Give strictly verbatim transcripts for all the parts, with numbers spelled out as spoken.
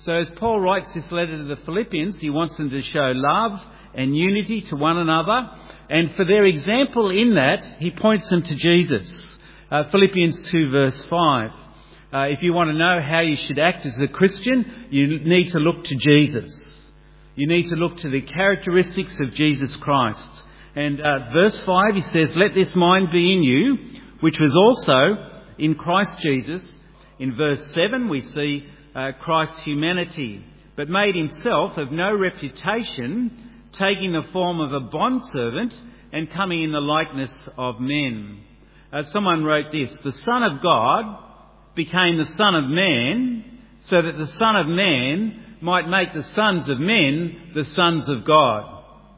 So as Paul writes this letter to the Philippians, he wants them to show love and unity to one another. And for their example in that, he points them to Jesus. Uh, Philippians two verse five. Uh, if you want to know how you should act as a Christian, you need to look to Jesus. You need to look to the characteristics of Jesus Christ. And uh, verse five, he says, "Let this mind be in you, which was also in Christ Jesus." In verse seven, we see uh, Christ's humanity, "but made himself of no reputation, taking the form of a bondservant and coming in the likeness of men." Uh, someone wrote this: "The Son of God became the Son of Man, so that the Son of Man might make the sons of men the sons of God."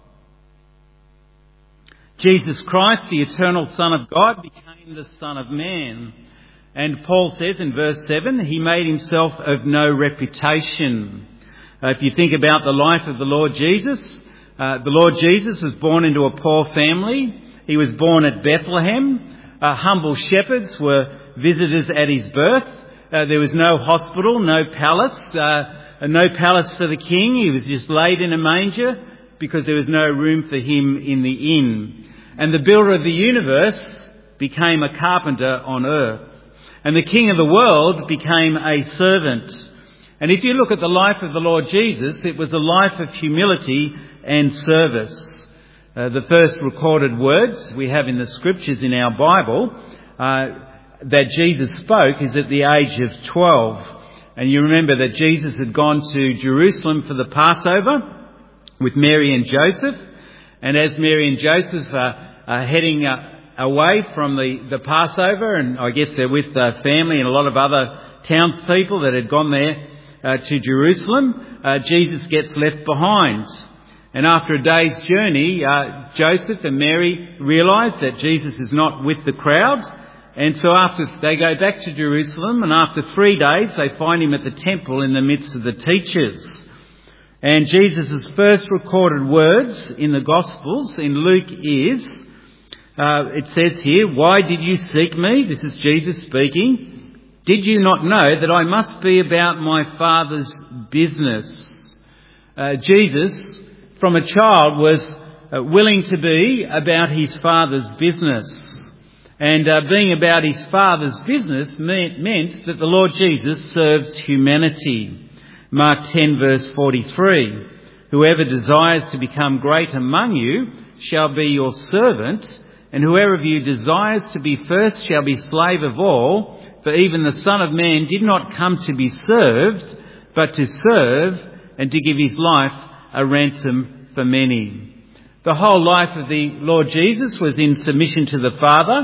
Jesus Christ, the eternal Son of God, became the Son of Man. And Paul says in verse seven, he made himself of no reputation. Uh, if you think about the life of the Lord Jesus, uh, the Lord Jesus was born into a poor family. He was born at Bethlehem. Uh, humble shepherds were visitors at his birth. Uh, there was no hospital, no palace, uh, no palace for the king. He was just laid in a manger because there was no room for him in the inn. And the builder of the universe became a carpenter on earth. And the King of the world became a servant. And if you look at the life of the Lord Jesus, it was a life of humility and service. Uh, the first recorded words we have in the scriptures in our Bible uh, that Jesus spoke is at the age of twelve. And you remember that Jesus had gone to Jerusalem for the Passover with Mary and Joseph. And as Mary and Joseph are, are heading uh, away from the, the Passover, and I guess they're with uh, family and a lot of other townspeople that had gone there uh, to Jerusalem, uh, Jesus gets left behind. And after a day's journey, uh, Joseph and Mary realise that Jesus is not with the crowd. And so after they go back to Jerusalem, and after three days, they find him at the temple in the midst of the teachers. And Jesus' first recorded words in the Gospels in Luke is, uh, it says here, "Why did you seek me?" This is Jesus speaking. "Did you not know that I must be about my Father's business?" Uh, Jesus, from a child, was uh, willing to be about his Father's business. And uh, being about his Father's business meant, meant that the Lord Jesus serves humanity. Mark ten verse forty-three, "Whoever desires to become great among you shall be your servant, and whoever of you desires to be first shall be slave of all. For even the Son of Man did not come to be served, but to serve and to give his life a ransom for many." The whole life of the Lord Jesus was in submission to the Father.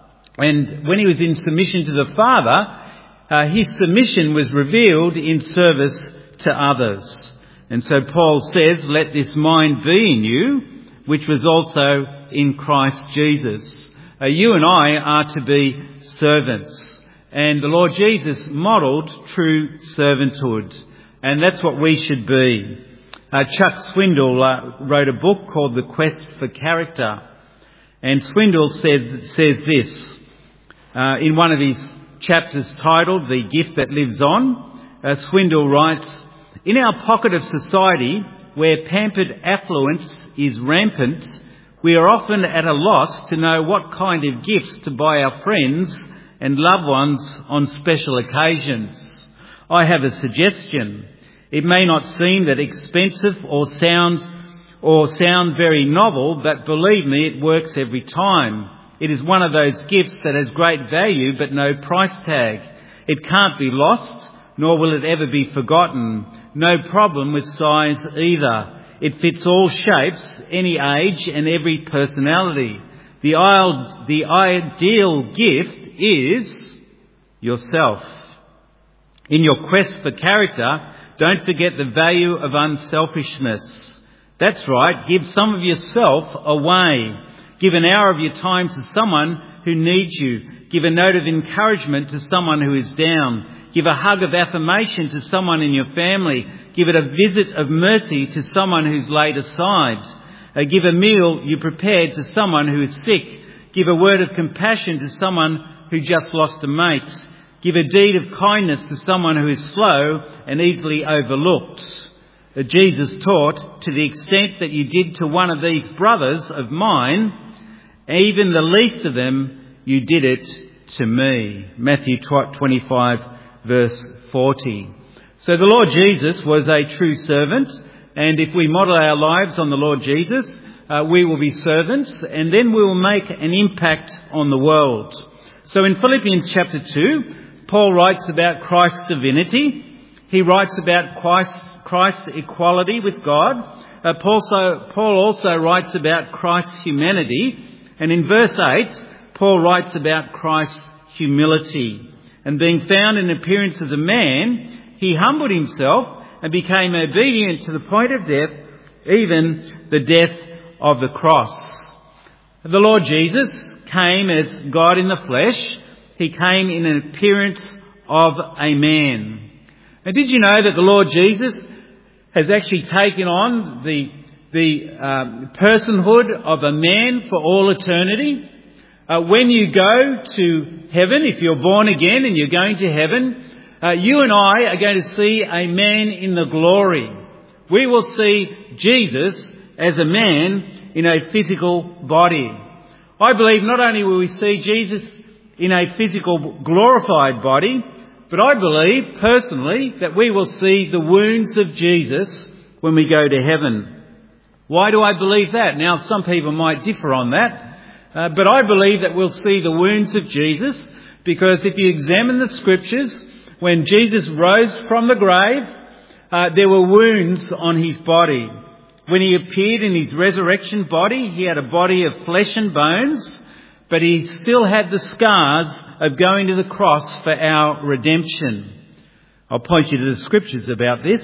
And when he was in submission to the Father, uh, his submission was revealed in service to others. And so Paul says, "Let this mind be in you, which was also in Christ Jesus." Uh, you and I are to be servants. And the Lord Jesus modelled true servanthood. And that's what we should be. Uh, Chuck Swindoll uh, wrote a book called The Quest for Character. And Swindoll said, says this, uh, in one of his chapters titled "The Gift That Lives On," uh, Swindoll writes, "In our pocket of society, where pampered affluence is rampant, we are often at a loss to know what kind of gifts to buy our friends and loved ones on special occasions. I have a suggestion. It may not seem that expensive or sound or sound very novel, but believe me, it works every time. It is one of those gifts that has great value but no price tag. It can't be lost, nor will it ever be forgotten. No problem with size either. It fits all shapes, any age and every personality. The ideal, the ideal gift is yourself. In your quest for character, don't forget the value of unselfishness. That's right, give some of yourself away. Give an hour of your time to someone who needs you. Give a note of encouragement to someone who is down. Give a hug of affirmation to someone in your family. Give it a visit of mercy to someone who's laid aside. Uh, give a meal you prepared to someone who is sick. Give a word of compassion to someone who just lost a mate. Give a deed of kindness to someone who is slow and easily overlooked. Uh, Jesus taught, to the extent that you did to one of these brothers of mine, even the least of them, you did it to me. Matthew twenty-five, verse forty. So the Lord Jesus was a true servant, and if we model our lives on the Lord Jesus, uh, we will be servants, and then we will make an impact on the world. So in Philippians chapter two, Paul writes about Christ's divinity. He writes about Christ's, Christ's equality with God. Uh, Paul, so, Paul also writes about Christ's humanity. And in verse eight, Paul writes about Christ's humility. And being found in appearance as a man, he humbled himself and became obedient to the point of death, even the death of the cross. The Lord Jesus came as God in the flesh. He came in an appearance of a man. And did you know that the Lord Jesus has actually taken on the, the um, personhood of a man for all eternity? Uh, when you go to heaven, if you're born again and you're going to heaven, Uh, you and I are going to see a man in the glory. We will see Jesus as a man in a physical body. I believe not only will we see Jesus in a physical glorified body, but I believe personally that we will see the wounds of Jesus when we go to heaven. Why do I believe that? Now, some people might differ on that, uh, but I believe that we'll see the wounds of Jesus because if you examine the scriptures, when Jesus rose from the grave, uh, there were wounds on his body. When he appeared in his resurrection body, he had a body of flesh and bones, but he still had the scars of going to the cross for our redemption. I'll point you to the scriptures about this.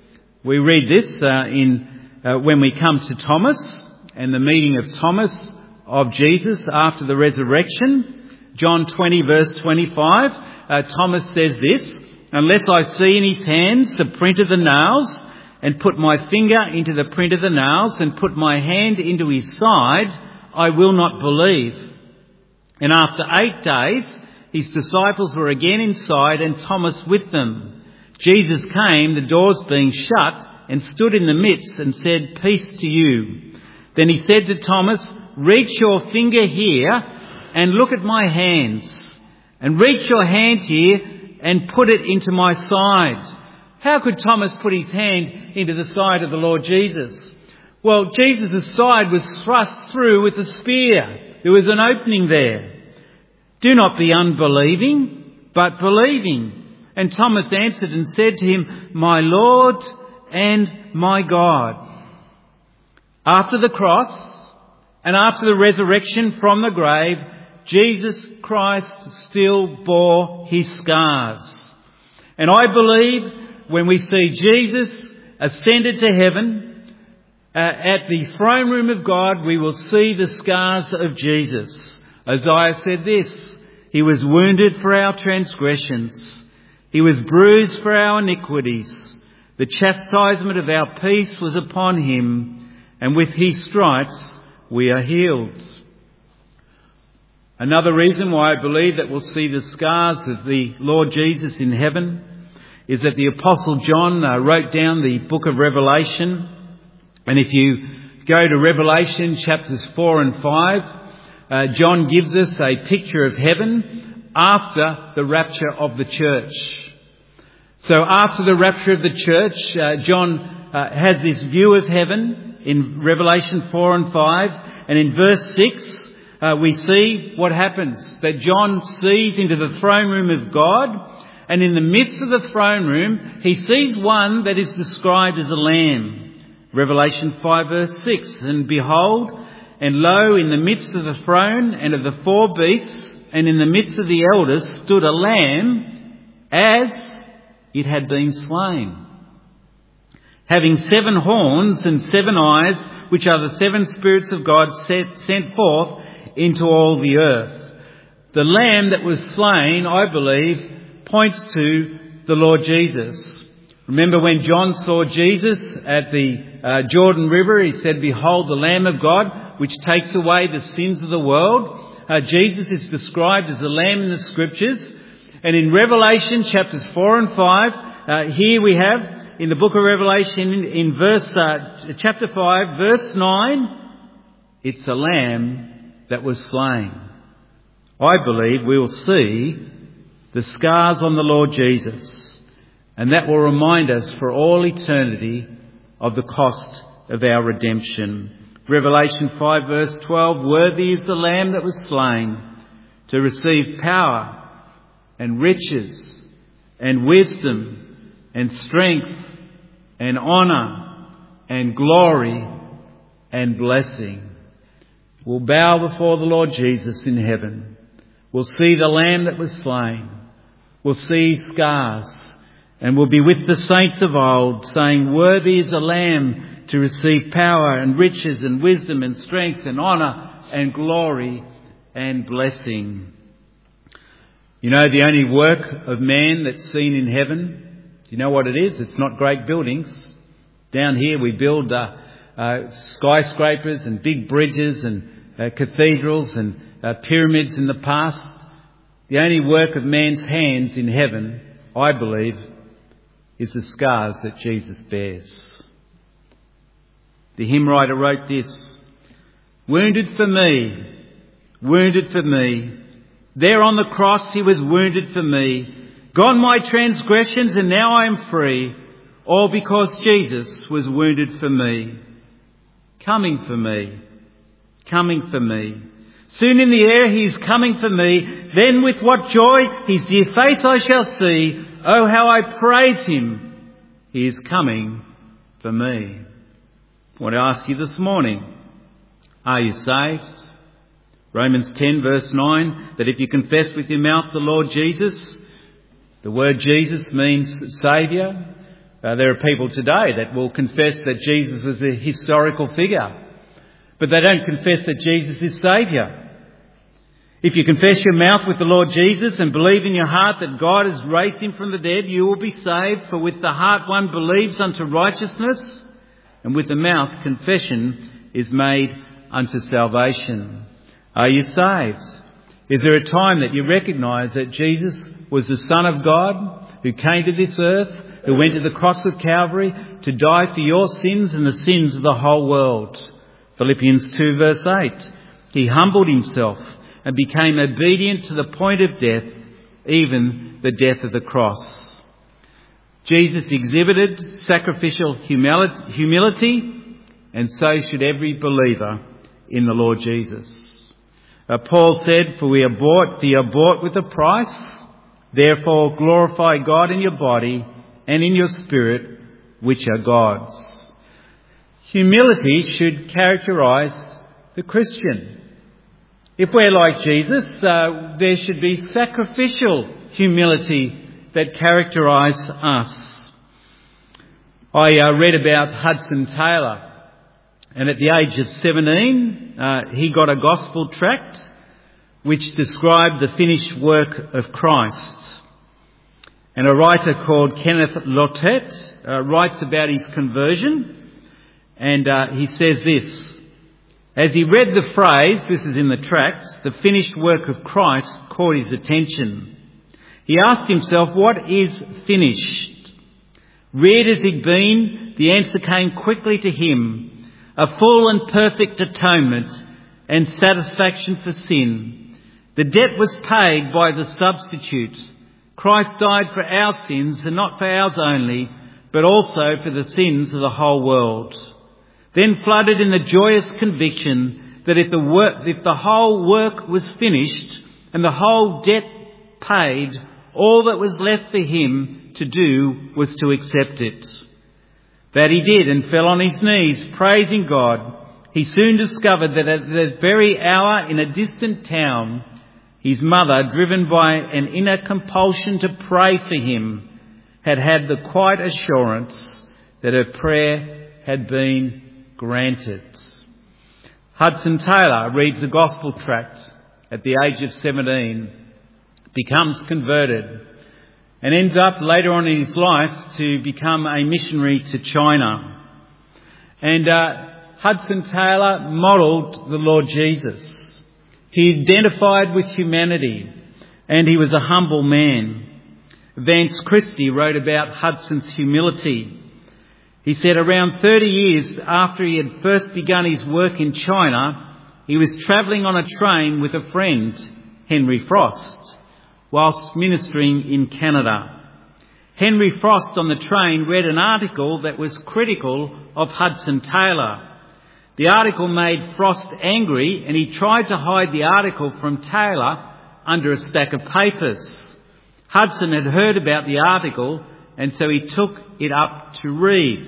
We read this uh, in uh, when we come to Thomas and the meeting of Thomas of Jesus after the resurrection. John twenty, verse twenty-five. Uh, Thomas says this, unless I see in his hands the print of the nails and put my finger into the print of the nails and put my hand into his side, I will not believe. And after eight days, his disciples were again inside and Thomas with them. Jesus came, the doors being shut, and stood in the midst and said, peace to you. Then he said to Thomas, reach your finger here and look at my hands. And reach your hand here and put it into my side. How could Thomas put his hand into the side of the Lord Jesus? Well, Jesus' side was thrust through with a spear. There was an opening there. Do not be unbelieving, but believing. And Thomas answered and said to him, my Lord and my God. After the cross and after the resurrection from the grave, Jesus Christ still bore his scars. And I believe when we see Jesus ascended to heaven, uh, at the throne room of God, we will see the scars of Jesus. Isaiah said this, he was wounded for our transgressions. He was bruised for our iniquities. The chastisement of our peace was upon him, and with his stripes we are healed. Another reason why I believe that we'll see the scars of the Lord Jesus in heaven is that the Apostle John uh, wrote down the book of Revelation. And if you go to Revelation chapters four and five, uh, John gives us a picture of heaven after the rapture of the church. So after the rapture of the church, uh, John uh, has this view of heaven in Revelation four and five. And in verse six, Uh, we see what happens, that John sees into the throne room of God, and in the midst of the throne room, he sees one that is described as a lamb. Revelation five verse six, and behold, and lo, in the midst of the throne and of the four beasts, and in the midst of the elders stood a lamb as it had been slain, having seven horns and seven eyes, which are the seven spirits of God set, sent forth into all the earth. The lamb that was slain, I believe, points to the Lord Jesus. Remember when John saw Jesus at the uh, Jordan River, he said, behold the Lamb of God, which takes away the sins of the world. Uh, Jesus is described as a lamb in the scriptures. And in Revelation chapters four and five, uh, here we have in the book of Revelation in, in verse uh, chapter five, verse nine, it's a lamb that was slain. I believe we will see the scars on the Lord Jesus, and that will remind us for all eternity of the cost of our redemption. Revelation five verse twelve, worthy is the Lamb that was slain to receive power and riches and wisdom and strength and honour and glory and blessing. We'll bow before the Lord Jesus in heaven. We'll see the Lamb that was slain. We'll see scars, and we'll be with the saints of old saying, worthy is the Lamb to receive power and riches and wisdom and strength and honour and glory and blessing. You know, the only work of man that's seen in heaven, do you know what it is? It's not great buildings. Down here we build uh, uh, skyscrapers and big bridges and uh, cathedrals and uh, pyramids in the past. The only work of man's hands in heaven, I believe, is the scars that Jesus bears. The hymn writer wrote this, wounded for me, wounded for me. There on the cross he was wounded for me. Gone my transgressions and now I am free. All because Jesus was wounded for me. Coming for me, coming for me. Soon in the air he is coming for me. Then with what joy his dear face I shall see. Oh, how I praise him. He is coming for me. I want to ask you this morning, are you saved? Romans ten verse nine, that if you confess with your mouth the Lord Jesus, the word Jesus means Saviour. Uh, there are people today that will confess that Jesus was a historical figure, but they don't confess that Jesus is Saviour. If you confess your mouth with the Lord Jesus and believe in your heart that God has raised him from the dead, you will be saved. For with the heart one believes unto righteousness, and with the mouth confession is made unto salvation. Are you saved? Is there a time that you recognise that Jesus was the Son of God who came to this earth, who went to the cross of Calvary to die for your sins and the sins of the whole world? Philippians two verse eight. He humbled himself and became obedient to the point of death, even the death of the cross. Jesus exhibited sacrificial humility, and so should every believer in the Lord Jesus. Uh, Paul said, for we are bought, we are bought with a price, therefore glorify God in your body and in your spirit, which are God's. Humility should characterise the Christian. If we're like Jesus, uh, there should be sacrificial humility that characterise us. I uh, read about Hudson Taylor, and at the age of seventeen, uh, he got a gospel tract which described the finished work of Christ. And a writer called Kenneth Lottet uh, writes about his conversion, and uh, he says this. As he read the phrase, this is in the tract, the finished work of Christ caught his attention. He asked himself, what is finished? Reared as he'd been, the answer came quickly to him. A full and perfect atonement and satisfaction for sin. The debt was paid by the substitute. Christ died for our sins, and not for ours only, but also for the sins of the whole world. Then flooded in the joyous conviction that if the work, if the whole work was finished and the whole debt paid, all that was left for him to do was to accept it. That he did, and fell on his knees, praising God. He soon discovered that at that very hour in a distant town, his mother, driven by an inner compulsion to pray for him, had had the quiet assurance that her prayer had been granted. Hudson Taylor reads the gospel tract at the age of seventeen, becomes converted, and ends up later on in his life to become a missionary to China. And uh, Hudson Taylor modelled the Lord Jesus. He identified with humanity, and he was a humble man. Vance Christie wrote about Hudson's humility. He said around thirty years after he had first begun his work in China, he was travelling on a train with a friend, Henry Frost, whilst ministering in Canada. Henry Frost on the train read an article that was critical of Hudson Taylor. The article made Frost angry, and he tried to hide the article from Taylor under a stack of papers. Hudson had heard about the article, and so he took it up to read.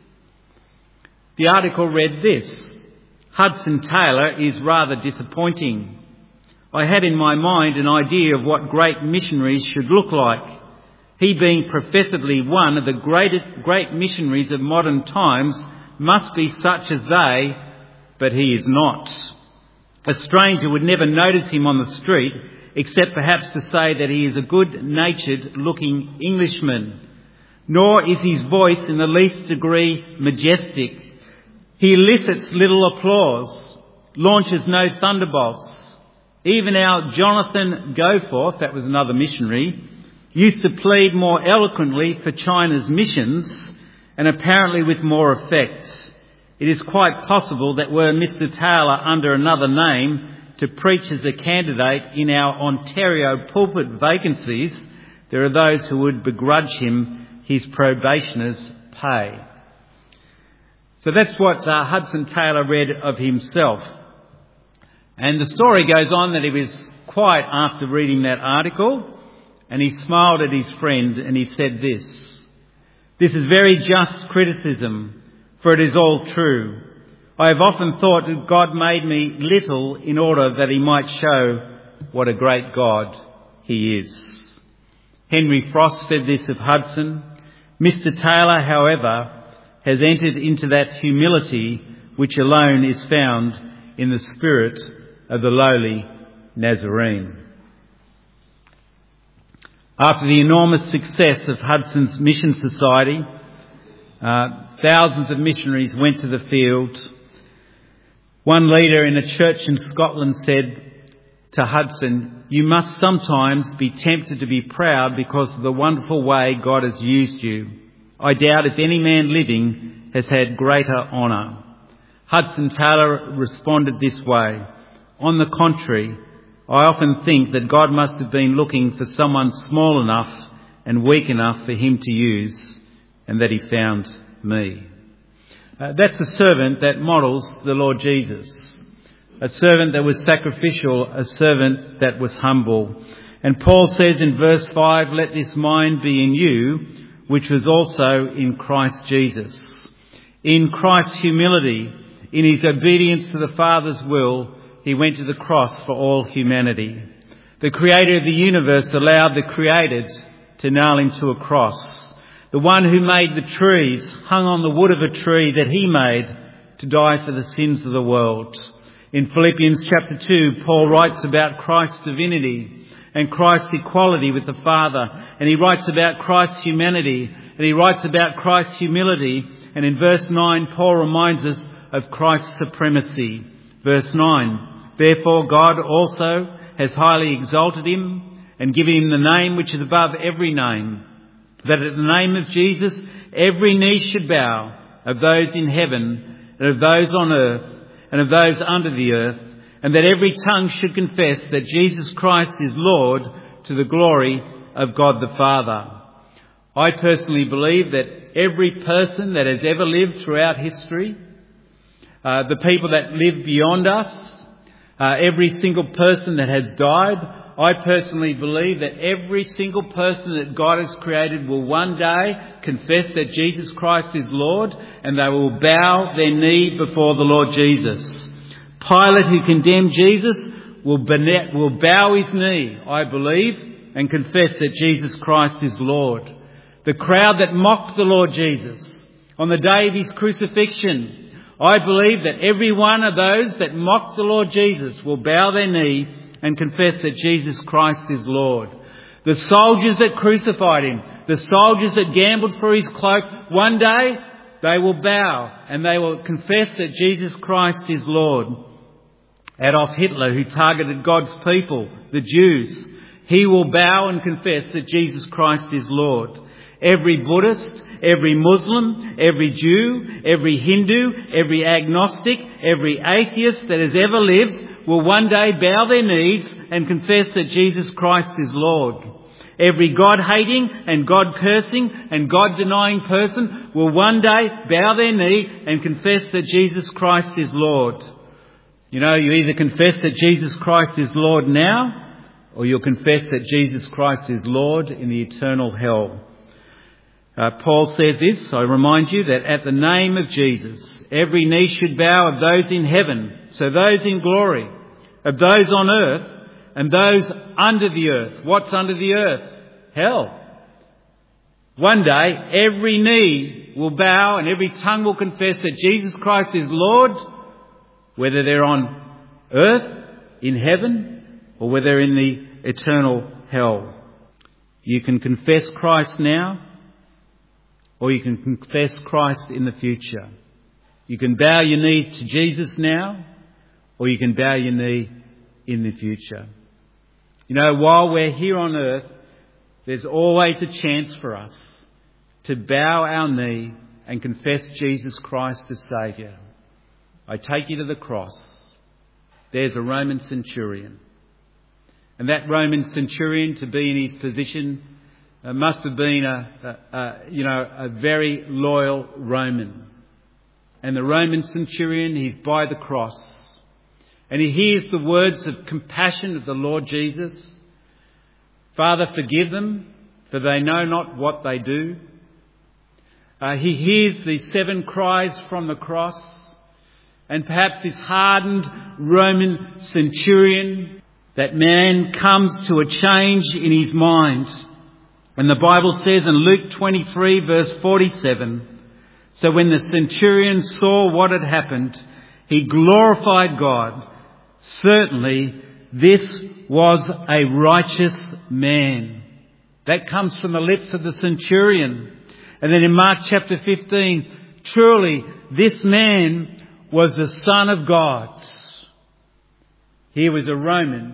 The article read this: Hudson Taylor is rather disappointing. I had in my mind an idea of what great missionaries should look like. He, being professedly one of the great, great missionaries of modern times, must be such as they, but he is not. A stranger would never notice him on the street, except perhaps to say that he is a good-natured looking Englishman. Nor is his voice in the least degree majestic. He elicits little applause, launches no thunderbolts. Even our Jonathan Goforth, that was another missionary, used to plead more eloquently for China's missions, and apparently with more effect. It is quite possible that were Mister Taylor under another name to preach as a candidate in our Ontario pulpit vacancies, there are those who would begrudge him his probationer's pay. So that's what uh, Hudson Taylor read of himself. And the story goes on that he was quiet after reading that article, and he smiled at his friend and he said this: "This is very just criticism, for it is all true. I have often thought that God made me little in order that he might show what a great God he is." Henry Frost said this of Hudson. Mister Taylor, however, has entered into that humility which alone is found in the spirit of the lowly Nazarene. After the enormous success of Hudson's Mission Society, uh, thousands of missionaries went to the field. One leader in a church in Scotland said to Hudson, "You must sometimes be tempted to be proud because of the wonderful way God has used you. I doubt if any man living has had greater honour." Hudson Taylor responded this way: "On the contrary, I often think that God must have been looking for someone small enough and weak enough for him to use, and that he found me." Uh, that's a servant that models the Lord Jesus. A servant that was sacrificial, a servant that was humble. And Paul says in verse five, "Let this mind be in you, which was also in Christ Jesus." In Christ's humility, in his obedience to the Father's will, he went to the cross for all humanity. The Creator of the universe allowed the created to nail him to a cross. The one who made the trees hung on the wood of a tree that he made to die for the sins of the world. In Philippians chapter two, Paul writes about Christ's divinity and Christ's equality with the Father. And he writes about Christ's humanity, and he writes about Christ's humility. And in verse nine, Paul reminds us of Christ's supremacy. Verse nine, "Therefore God also has highly exalted him and given him the name which is above every name, that at the name of Jesus every knee should bow, of those in heaven and of those on earth and of those under the earth, and that every tongue should confess that Jesus Christ is Lord, to the glory of God the Father." I personally believe that every person that has ever lived throughout history, uh, the people that live beyond us, uh, every single person that has died, I personally believe that every single person that God has created will one day confess that Jesus Christ is Lord, and they will bow their knee before the Lord Jesus. Pilate, who condemned Jesus, will bow his knee, I believe, and confess that Jesus Christ is Lord. The crowd that mocked the Lord Jesus on the day of his crucifixion, I believe that every one of those that mocked the Lord Jesus will bow their knee and confess that Jesus Christ is Lord. The soldiers that crucified him, the soldiers that gambled for his cloak, one day they will bow and they will confess that Jesus Christ is Lord. Adolf Hitler, who targeted God's people, the Jews, he will bow and confess that Jesus Christ is Lord. Every Buddhist, every Muslim, every Jew, every Hindu, every agnostic, every atheist that has ever lived will one day bow their knees and confess that Jesus Christ is Lord. Every God-hating and God-cursing and God-denying person will one day bow their knee and confess that Jesus Christ is Lord. You know, you either confess that Jesus Christ is Lord now, or you'll confess that Jesus Christ is Lord in the eternal hell. Uh, Paul said this, I remind you, that at the name of Jesus, every knee should bow of those in heaven, so those in glory, of those on earth, and those under the earth. What's under the earth? Hell. One day, every knee will bow and every tongue will confess that Jesus Christ is Lord, whether they're on earth, in heaven, or whether they're in the eternal hell. You can confess Christ now, or you can confess Christ in the future. You can bow your knee to Jesus now, or you can bow your knee in the future. You know, while we're here on earth, there's always a chance for us to bow our knee and confess Jesus Christ as Saviour. I take you to the cross. There's a Roman centurion. And that Roman centurion, to be in his position, uh, must have been a, a, a, you know, a very loyal Roman. And the Roman centurion, he's by the cross. And he hears the words of compassion of the Lord Jesus. Father, forgive them, for they know not what they do. Uh, he hears the seven cries from the cross. And perhaps this hardened Roman centurion, that man comes to a change in his mind. And the Bible says in Luke twenty-three verse forty-seven, so when the centurion saw what had happened, he glorified God. Certainly this was a righteous man. That comes from the lips of the centurion. And then in Mark chapter fifteen, truly this man was the Son of God. Here was a Roman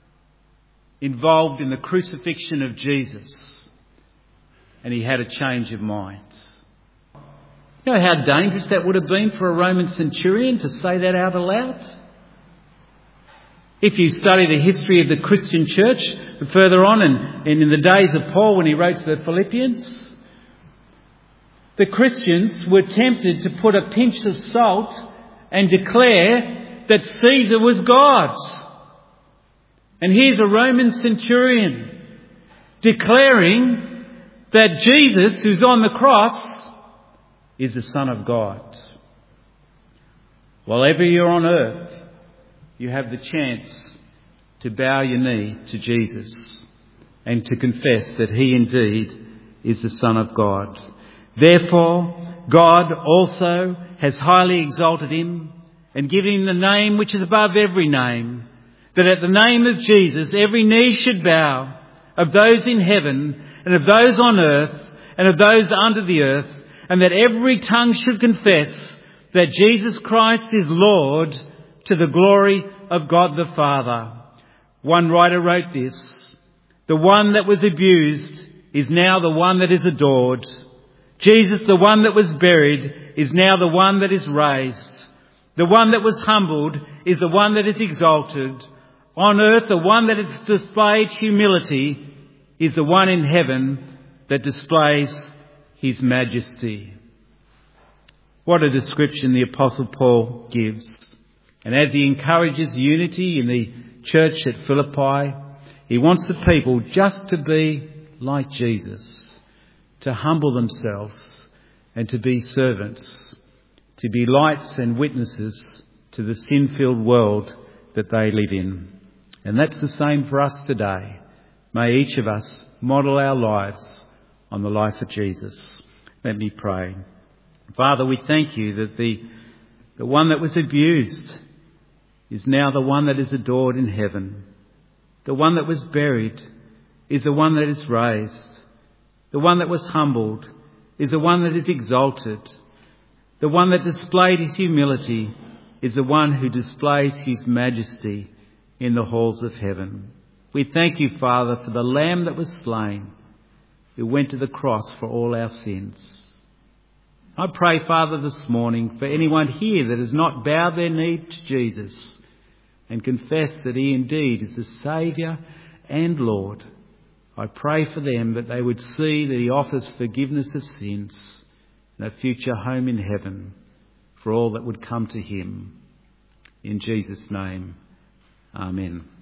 involved in the crucifixion of Jesus. And he had a change of mind. You know how dangerous that would have been for a Roman centurion to say that out aloud? If you study the history of the Christian church further on, and, and in the days of Paul when he wrote to the Philippians, the Christians were tempted to put a pinch of salt and declare that Caesar was God. And here's a Roman centurion declaring that Jesus, who's on the cross, is the Son of God. While ever you're on earth, you have the chance to bow your knee to Jesus and to confess that he indeed is the Son of God. Therefore, God also has highly exalted him and given him the name which is above every name, that at the name of Jesus every knee should bow, of those in heaven and of those on earth and of those under the earth, and that every tongue should confess that Jesus Christ is Lord, to the glory of God the Father. One writer wrote this, the one that was abused is now the one that is adored. Jesus, the one that was buried, is now the one that is raised. The one that was humbled is the one that is exalted. On earth, the one that has displayed humility is the one in heaven that displays his majesty. What a description the Apostle Paul gives. And as he encourages unity in the church at Philippi, he wants the people just to be like Jesus, to humble themselves and to be servants, to be lights and witnesses to the sin-filled world that they live in. And that's the same for us today. May each of us model our lives on the life of Jesus. Let me pray. Father, we thank you that the, the one that was abused is now the one that is adored in heaven. The one that was buried is the one that is raised. The one that was humbled is the one that is exalted. The one that displayed his humility is the one who displays his majesty in the halls of heaven. We thank you, Father, for the Lamb that was slain, who went to the cross for all our sins. I pray, Father, this morning for anyone here that has not bowed their knee to Jesus and confessed that he indeed is the Saviour and Lord. I pray for them that they would see that he offers forgiveness of sins and a future home in heaven for all that would come to him. In Jesus' name, amen.